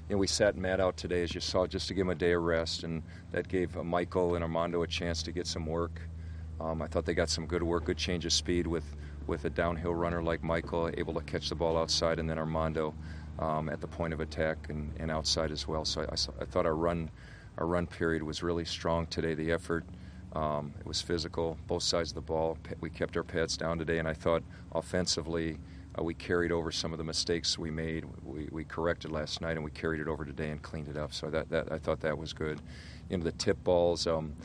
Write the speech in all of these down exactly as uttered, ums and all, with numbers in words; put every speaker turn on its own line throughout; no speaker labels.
you know, we sat Matt out today, as you saw, just to give him a day of rest, and that gave uh, Michael and Armando a chance to get some work. Um, I thought they got some good work, good change of speed with, with a downhill runner like Michael, able to catch the ball outside, and then Armando um, at the point of attack and, and outside as well. So I, I, I thought our run, our run period was really strong today. The effort, um, it was physical, both sides of the ball. We kept our pads down today, and I thought offensively, Uh, we carried over some of the mistakes we made. We, we corrected last night, and we carried it over today and cleaned it up. So that, that I thought that was good. You know, the tip balls, um,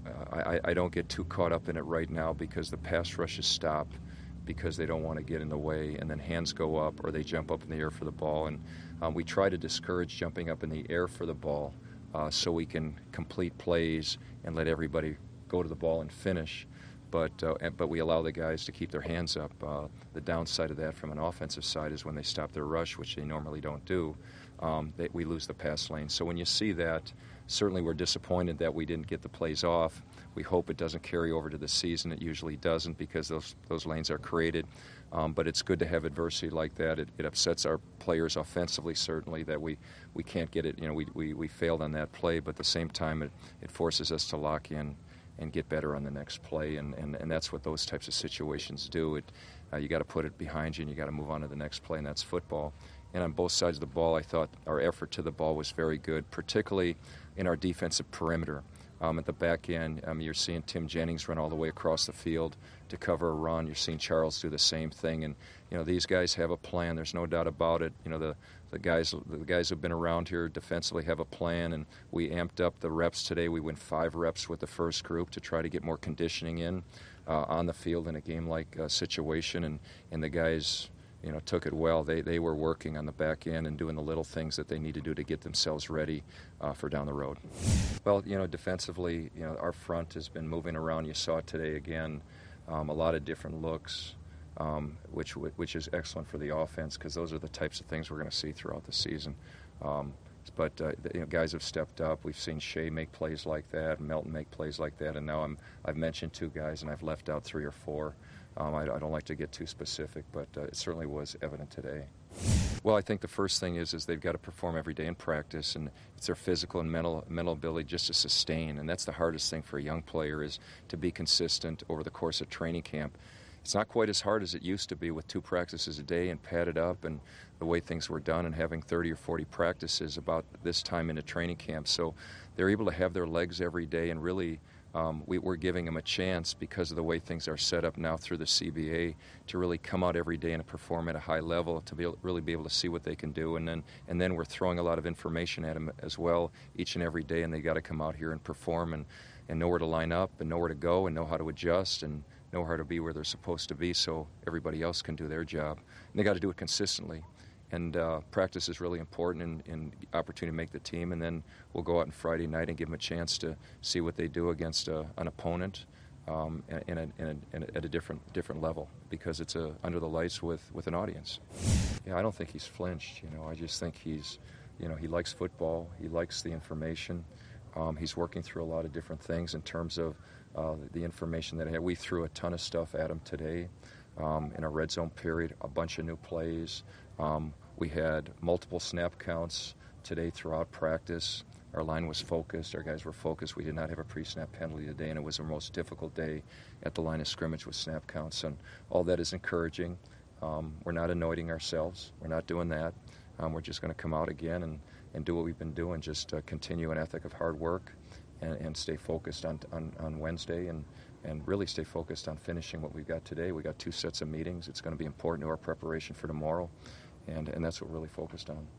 I, I don't get too caught up in it right now because the pass rushes stop because they don't want to get in the way, and then hands go up or they jump up in the air for the ball. And um, we try to discourage jumping up in the air for the ball uh, so we can complete plays and let everybody go to the ball and finish. But uh, but we allow the guys to keep their hands up. Uh, the downside of that from an offensive side is when they stop their rush, which they normally don't do, um, they, we lose the pass lane. So when you see that, certainly we're disappointed that we didn't get the plays off. We hope it doesn't carry over to the season. It usually doesn't because those those lanes are created. Um, but it's good to have adversity like that. It, it upsets our players offensively, certainly, that we, we can't get it. You know, we, we, we failed on that play, but at the same time it, it forces us to lock in and get better on the next play, and, and, and that's what those types of situations do. It, uh, you got to put it behind you, and you got to move on to the next play, and that's football. And on both sides of the ball, I thought our effort to the ball was very good, particularly in our defensive perimeter. Um, at the back end, um, you're seeing Tim Jennings run all the way across the field to cover a run. You're seeing Charles do the same thing, and you know these guys have a plan. There's no doubt about it. You know the the guys the guys who've been around here defensively have a plan, and we amped up the reps today. We went five reps with the first group to try to get more conditioning in uh, on the field in a game-like uh, situation, and and the guys, you know, took it well. They they were working on the back end and doing the little things that they need to do to get themselves ready uh, for down the road. Well, you know, defensively, you know, our front has been moving around. You saw it today again, um, a lot of different looks, um, which which is excellent for the offense because those are the types of things we're going to see throughout the season. Um, but uh, you know, guys have stepped up. We've seen Shea make plays like that, Melton make plays like that, and now I'm I've mentioned two guys and I've left out three or four. Um, I, I don't like to get too specific, but uh, it certainly was evident today. Well, I think the first thing is is they've got to perform every day in practice, and it's their physical and mental mental ability just to sustain, and that's the hardest thing for a young player is to be consistent over the course of training camp. It's not quite as hard as it used to be with two practices a day and padded up and the way things were done and having thirty or forty practices about this time into training camp. So they're able to have their legs every day and really Um, we, we're giving them a chance because of the way things are set up now through the C B A to really come out every day and perform at a high level to be able, really be able to see what they can do. And then and then we're throwing a lot of information at them as well each and every day, and they got to come out here and perform and, and know where to line up and know where to go and know how to adjust and know how to be where they're supposed to be so everybody else can do their job. And they got to do it consistently. And uh, practice is really important in, in opportunity to make the team. And then we'll go out on Friday night and give them a chance to see what they do against a, an opponent um, in a, in a, in a, at a different different level because it's a, under the lights with, with an audience. Yeah, I don't think he's flinched. You know, I just think he's, you know, he likes football. He likes the information. Um, he's working through a lot of different things in terms of uh, the information that I had. We threw a ton of stuff at him today um, in a red zone period, a bunch of new plays. Um, we had multiple snap counts today throughout practice. Our line was focused. Our guys were focused. We did not have a pre-snap penalty today, and it was our most difficult day at the line of scrimmage with snap counts. And all that is encouraging. Um, we're not anointing ourselves. We're not doing that. Um, we're just going to come out again and, and do what we've been doing, just uh, continue an ethic of hard work and, and stay focused on, on, on Wednesday and, and really stay focused on finishing what we've got today. We got two sets of meetings. It's going to be important to our preparation for tomorrow. And, and that's what we're really focused on.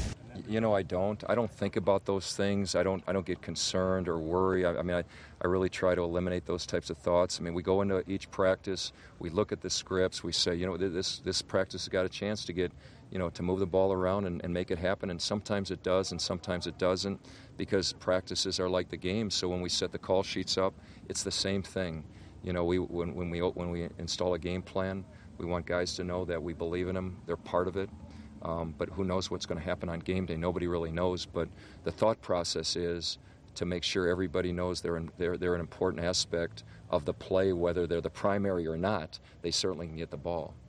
You know, I don't. I don't think about those things. I don't. I don't get concerned or worry. I, I mean, I, I really try to eliminate those types of thoughts. I mean, we go into each practice. We look at the scripts. We say, you know, this this practice has got a chance to get, you know, to move the ball around and, and make it happen. And sometimes it does, and sometimes it doesn't, because practices are like the game. So when we set the call sheets up, it's the same thing. You know, we when when we when we install a game plan. We want guys to know that we believe in them. They're part of it. Um, but who knows what's going to happen on game day? Nobody really knows. But the thought process is to make sure everybody knows they're, in, they're, they're an important aspect of the play, whether they're the primary or not. They certainly can get the ball.